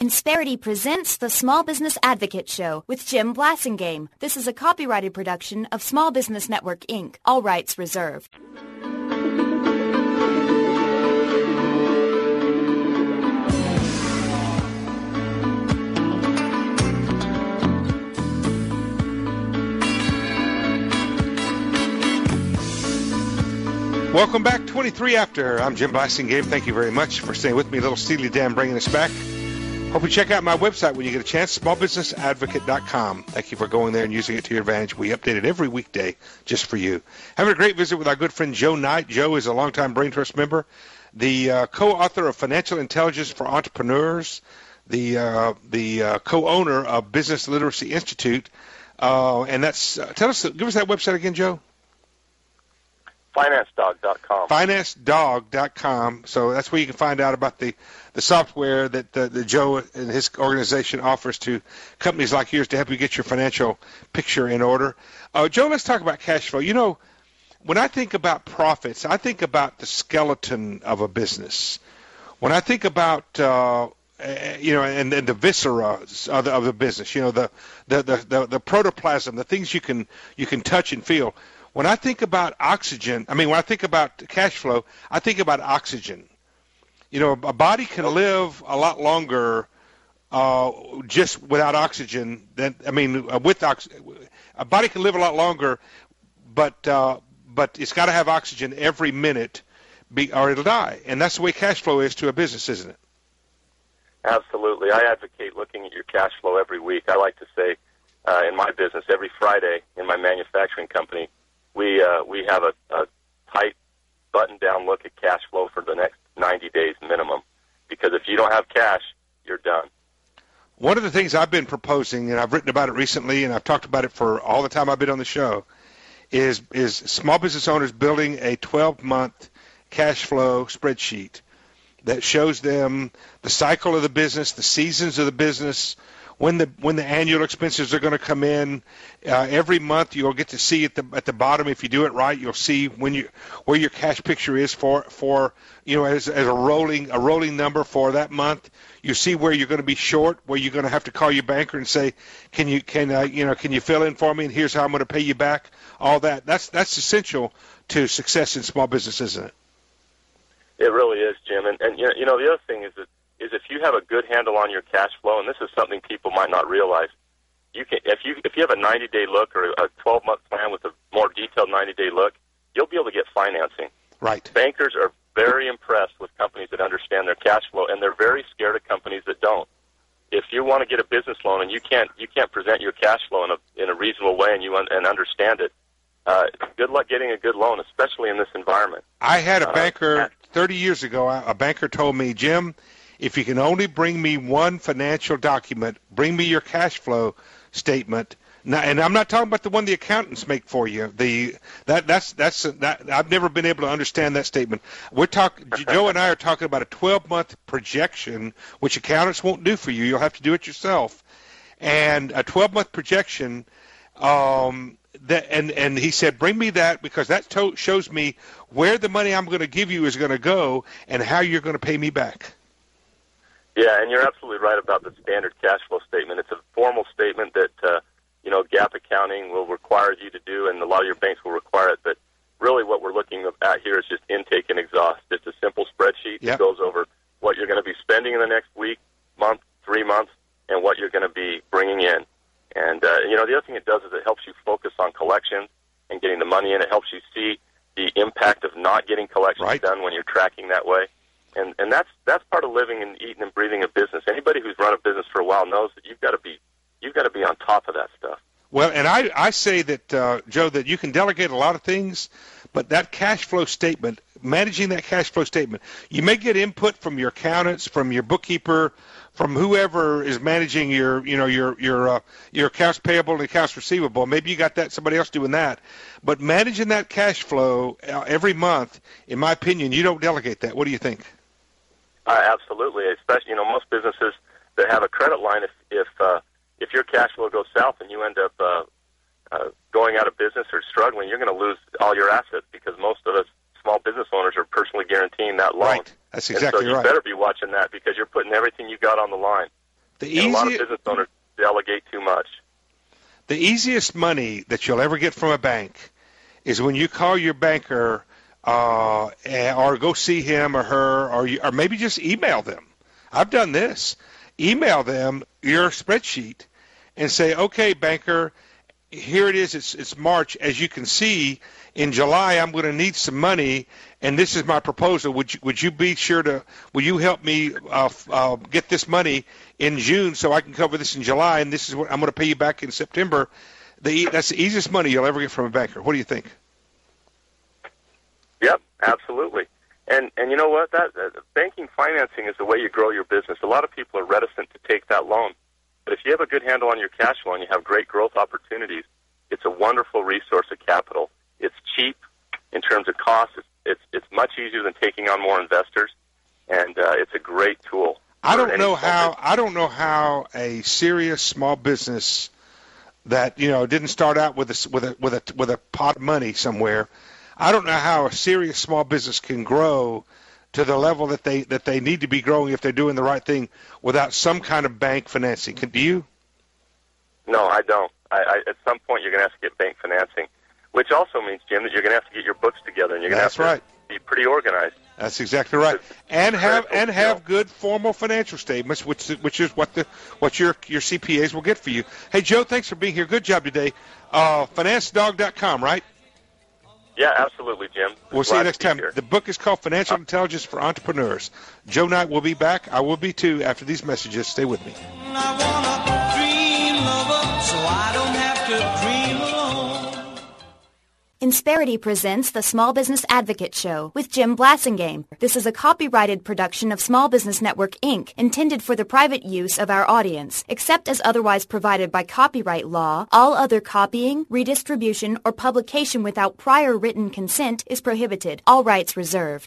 Insperity presents the Small Business Advocate Show with Jim Blasingame. This is a copyrighted production of Small Business Network, Inc., all rights reserved. Welcome back, 23 after. I'm Jim Blasingame. Thank you very much for staying with me. Little Steely Dan bringing us back. Hope you check out my website when you get a chance, smallbusinessadvocate.com. Thank you for going there and using it to your advantage. We update it every weekday just for you. Having a great visit with our good friend Joe Knight. Joe is a longtime Brain Trust member, the co-author of Financial Intelligence for Entrepreneurs, the co-owner of Business Literacy Institute. And that's give us that website again, Joe. FinanceDog.com. FinanceDog.com. So that's where you can find out about the software that Joe and his organization offers to companies like yours to help you get your financial picture in order. Joe, let's talk about cash flow. You know, when I think about profits, I think about the skeleton of a business. When I think about and the viscera of the business, the protoplasm, the things you can touch and feel. When I think about when I think about cash flow, I think about oxygen. You know, a body can live a lot longer just without oxygen a body can live a lot longer, but it's got to have oxygen every minute or it'll die. And that's the way cash flow is to a business, isn't it? Absolutely. I advocate looking at your cash flow every week. I like to say in my business, every Friday in my manufacturing company, we have a tight, button-down look at cash flow for the next 90 days minimum. Because if you don't have cash, you're done. One of the things I've been proposing, and I've written about it recently, and I've talked about it for all the time I've been on the show, is small business owners building a 12-month cash flow spreadsheet that shows them the cycle of the business, the seasons of the business, when the annual expenses are going to come in. Every month you'll get to see at the bottom, if you do it right, you'll see where your cash picture is for as a rolling number for that month. You see where you're going to be short, where you're going to have to call your banker and say, can you fill in for me, and here's how I'm going to pay you back. All that's essential to success in small business, isn't it? It really is, Jim. And the other thing is if you have a good handle on your cash flow, and this is something people might not realize, you can if you have a 90-day look or a 12-month plan with a more detailed 90-day look, you'll be able to get financing. Right. Bankers are very impressed with companies that understand their cash flow, and they're very scared of companies that don't. If you want to get a business loan and you can't present your cash flow in a reasonable way and understand it, good luck getting a good loan, especially in this environment. I had a banker 30 years ago. A banker told me, Jim, if you can only bring me one financial document, bring me your cash flow statement. Now, and I'm not talking about the one the accountants make for you. I've never been able to understand that statement. Joe and I are talking about a 12-month projection, which accountants won't do for you. You'll have to do it yourself. And a 12-month projection. And he said, bring me that, because that shows me where the money I'm going to give you is going to go and how you're going to pay me back. Yeah, and you're absolutely right about the standard cash flow statement. It's a formal statement that GAAP accounting will require you to do, and a lot of your banks will require it. But really, what we're looking at here is just intake and exhaust. It's a simple spreadsheet that goes over what you're going to be spending in the next week, month, 3 months, and what you're going to be bringing in. And the other thing it does is it helps you focus on collections and getting the money in. It helps you see the impact of not getting collections done when you're tracking that way. And that's part of living and eating and breathing a business. Anybody who's run a business for a while knows that you've got to be on top of that stuff. Well, and I say that, Joe, that you can delegate a lot of things, but that cash flow statement, managing that cash flow statement, you may get input from your accountants, from your bookkeeper, from whoever is managing your accounts payable and accounts receivable. Maybe you got somebody else doing that. But managing that cash flow every month, in my opinion, you don't delegate that. What do you think? Absolutely. Especially, most businesses that have a credit line, if your cash flow goes south and you end up going out of business or struggling, you're going to lose all your assets, because most of us small business owners are personally guaranteeing that loan. Right. That's exactly right. So you better be watching that, because you're putting everything you got on the line. A lot of business owners delegate too much. The easiest money that you'll ever get from a bank is when you call your banker or go see him or her, or maybe just email them. I've done this. Email them your spreadsheet and say, okay, banker, here it is. It's March. As you can see, in July I'm going to need some money, and this is my proposal. Would you be sure to? Will you help me get this money in June so I can cover this in July? And this is what I'm going to pay you back in September. That's the easiest money you'll ever get from a banker. What do you think? Yep, absolutely. And you know what? That banking financing is the way you grow your business. A lot of people are reticent to take that loan. But if you have a good handle on your cash flow and you have great growth opportunities, it's a wonderful resource of capital. It's cheap in terms of cost. It's much easier than taking on more investors, and it's a great tool. I don't know how a serious small business that didn't start out with a pot of money somewhere. I don't know how a serious small business can grow to the level that they need to be growing if they're doing the right thing without some kind of bank financing. Do you? No, I don't. At some point, you're going to have to get bank financing, which also means, Jim, that you're going to have to get your books together and you're going to have to be pretty organized. That's exactly right. And have good formal financial statements, which is what your CPAs will get for you. Hey, Joe, thanks for being here. Good job today. FinanceDog.com, right? Yeah, absolutely, Jim. We'll see you next time. The book is called Financial Intelligence for Entrepreneurs. Joe Knight will be back. I will be too after these messages. Stay with me. I want a dream lover, so I don't have to dream alone. Insperity presents the Small Business Advocate Show with Jim Blasingame. This is a copyrighted production of Small Business Network, Inc., intended for the private use of our audience. Except as otherwise provided by copyright law, all other copying, redistribution, or publication without prior written consent is prohibited. All rights reserved.